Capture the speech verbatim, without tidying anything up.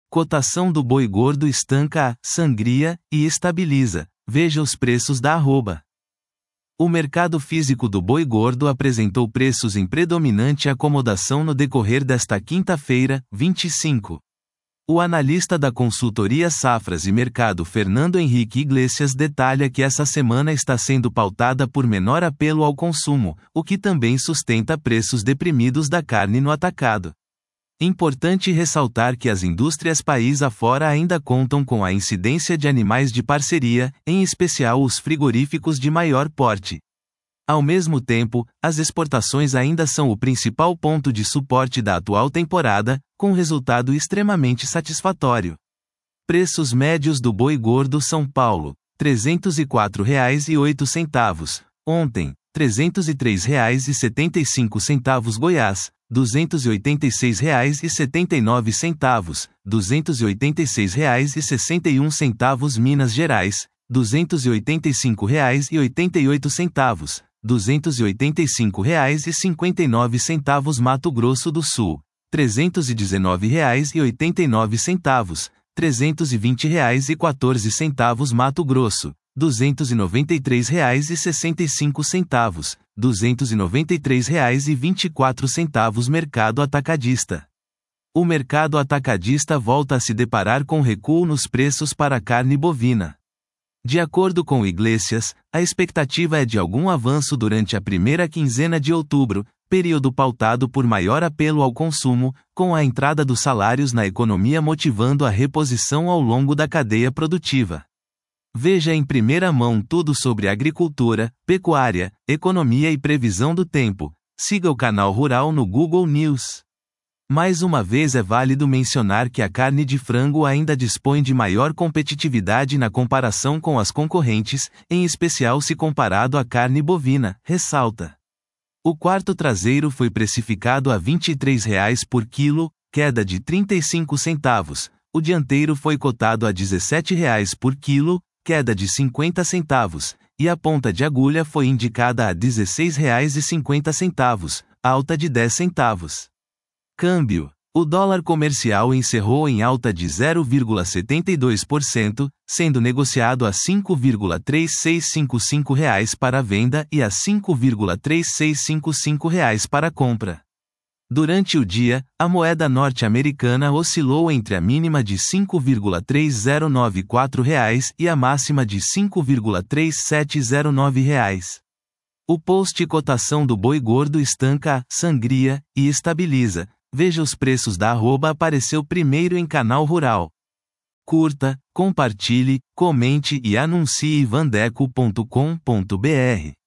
Cotação do boi gordo estanca a sangria e estabiliza. Veja os preços da arroba. O mercado físico do boi gordo apresentou preços em predominante acomodação no decorrer desta quinta-feira, vinte e cinco. O analista da consultoria Safras e Mercado Fernando Henrique Iglesias detalha que essa semana está sendo pautada por menor apelo ao consumo, o que também sustenta preços deprimidos da carne no atacado. Importante ressaltar que as indústrias país afora ainda contam com a incidência de animais de parceria, em especial os frigoríficos de maior porte. Ao mesmo tempo, as exportações ainda são o principal ponto de suporte da atual temporada, com resultado extremamente satisfatório. Preços médios do boi gordo São Paulo, trezentos e quatro reais e oito centavos. Ontem, trezentos e três reais e setenta e cinco centavos Goiás, duzentos e oitenta e seis reais e setenta e nove centavos, duzentos e oitenta e seis reais e sessenta e um centavos Minas Gerais, duzentos e oitenta e cinco reais e oitenta e oito centavos, duzentos e oitenta e cinco reais e cinquenta e nove centavos Mato Grosso do Sul, trezentos e dezenove reais e oitenta e nove centavos, trezentos e vinte reais e quatorze centavos Mato Grosso, duzentos e noventa e três reais e sessenta e cinco centavos, duzentos e noventa e três reais e vinte e quatro centavos Mercado Atacadista. O mercado atacadista volta a se deparar com recuo nos preços para a carne bovina. De acordo com Iglesias, a expectativa é de algum avanço durante a primeira quinzena de outubro, período pautado por maior apelo ao consumo, com a entrada dos salários na economia motivando a reposição ao longo da cadeia produtiva. Veja em primeira mão tudo sobre agricultura, pecuária, economia e previsão do tempo. Siga o canal Rural no Google News. Mais uma vez é válido mencionar que a carne de frango ainda dispõe de maior competitividade na comparação com as concorrentes, em especial se comparado à carne bovina, ressalta. O quarto traseiro foi precificado a vinte e três reais por quilo, queda de trinta e cinco centavos. O dianteiro foi cotado a dezessete reais por quilo, queda de cinquenta centavos, e a ponta de agulha foi indicada a dezesseis reais e cinquenta centavos, alta de dez centavos. Câmbio. O dólar comercial encerrou em alta de zero vírgula setenta e dois por cento, sendo negociado a cinco vírgula três seis cinco cinco reais para a venda e a cinco vírgula três seis cinco cinco reais para a compra. Durante o dia, a moeda norte-americana oscilou entre a mínima de cinco vírgula três zero nove quatro reais e a máxima de cinco vírgula três sete zero nove reais. O post cotação do boi gordo estanca a sangria e estabiliza. Veja os preços da arroba apareceu primeiro em canal Rural. Curta, compartilhe, comente e anuncie vandeco ponto com ponto br.